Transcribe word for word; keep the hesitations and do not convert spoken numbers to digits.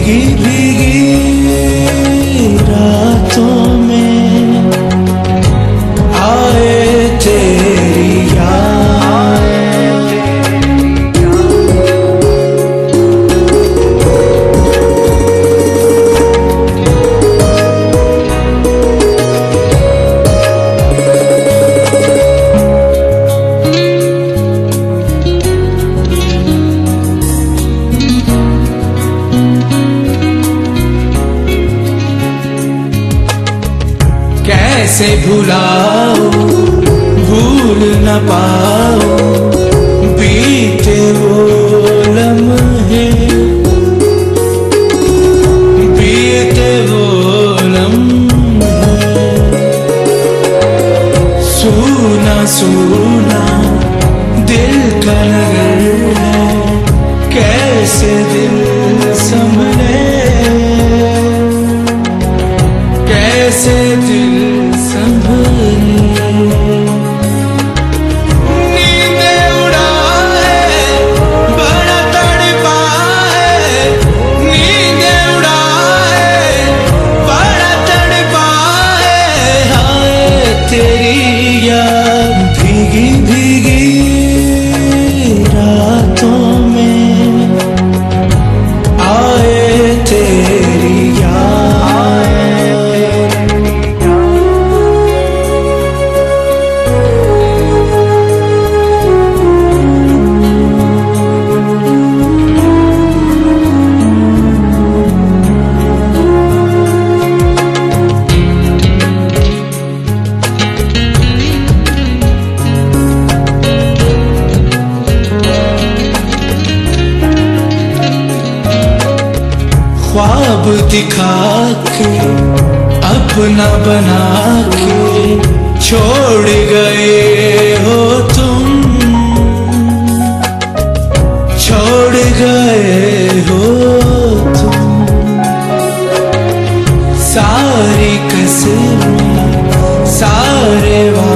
भीगी भीगी रातों में आए तेरी याद। कैसे भुलाओ भूल न पाओ बीते वो लम्हे, बीते वो लम्हे। सूना सूना दिल का नगर है, कैसे दिल संभले, कैसे दिल संभले। नींदें उड़ाए बड़ा तड़पा है, नींदें उड़ाए बड़ा तड़पा है। हाय तेरी याद भीगी भीगी रातों में आए तेरी याद। ख्वाब दिखा के अपना बना के छोड़ गए हो तुम, छोड़ गए हो तुम। सारी कसमें सारे